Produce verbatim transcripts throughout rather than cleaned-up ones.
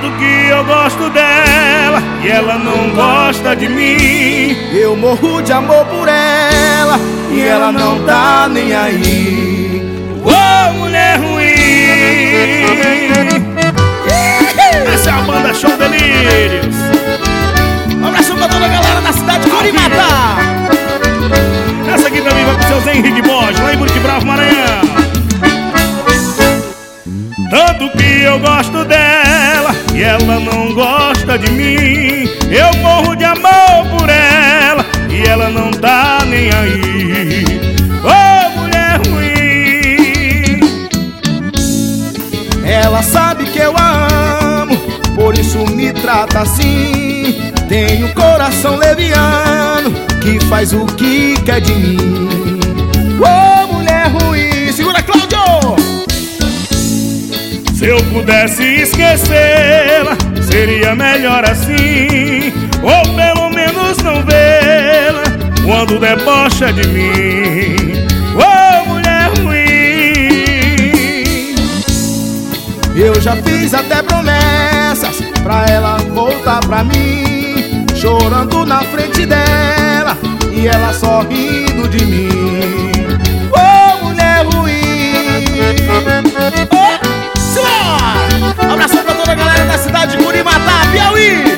Tanto que eu gosto dela e ela não gosta de mim. Eu morro de amor por ela e ela não tá nem aí. Ô, mulher ruim. Essa é a banda Show Delírios. Um abraço pra toda a galera da cidade de Curimata. Essa aqui também vai pro seu Zé Henrique Borges, lá em Buriti Bravo, Maranhão. Tanto que eu gosto dela e ela não gosta de mim. Eu morro de amor por ela e ela não tá nem aí. Ô, mulher ruim. Ela sabe que eu a amo, por isso me trata assim. Tem um coração leviano que faz o que quer de mim. Ô, mulher ruim. Segura, Cláudio! Se eu pudesse esquecê-la, seria melhor assim. Ou pelo menos não vê-la quando debocha de mim. Ô, mulher ruim. Eu já fiz até promessas pra ela voltar pra mim, chorando na frente dela e ela só rindo de mim. Ô, mulher ruim. Oh, senhor! Abração pra toda a galera da cidade de Curimata, Piauí.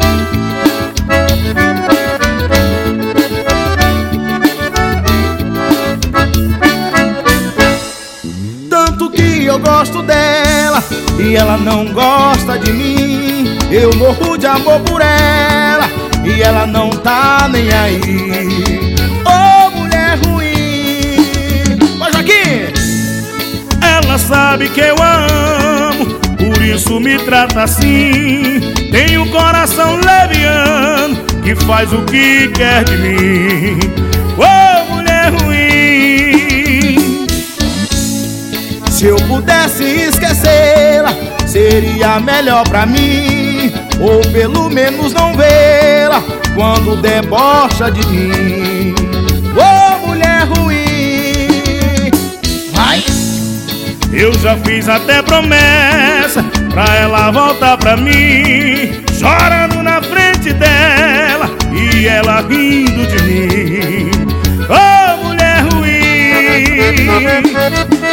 Tanto que eu gosto dela e ela não gosta de mim. Eu morro de amor por ela e ela não tá nem aí. Ô, mulher ruim. Vai, Joaquim! Ela sabe que eu a amo, por isso me trata assim. Tem um coração leviano que faz o que quer de mim. Ô, mulher ruim. Se eu pudesse esquecê-la, seria melhor pra mim. Ou pelo menos não vê-la quando debocha de mim. Ô, mulher ruim. Vai! Eu já fiz até promessa pra ela voltar pra mim, chorando na frente dela e ela rindo de mim. Ô, mulher ruim.